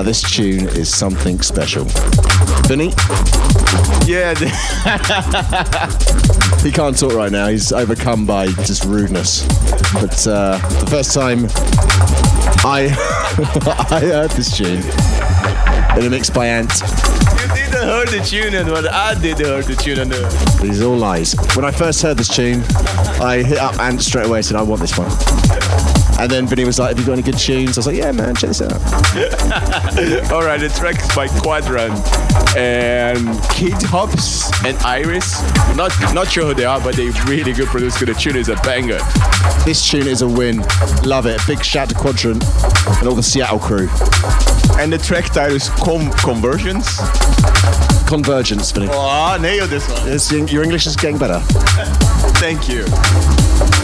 this tune is something special. Vinny? Yeah. He can't talk right now. He's overcome by just rudeness. But the first time I I heard this tune in a mix by Ant. You didn't hear the tune, but I did hear the tune. These are all lies. When I first heard this tune, I hit up Ant straight away and said, I want this one. And then Vinny was like, have you got any good tunes? I was like, yeah, man, check this out. Alright, the track is by Quadrant and Kid Hops and Iris. Not sure who they are, but they're really good producers. The tune is a banger. This tune is a win. Love it. Big shout to Quadrant and all the Seattle crew. And the track title is Conversions. Convergence, Vinny. Oh, I nailed this one. Your English is getting better. Thank you.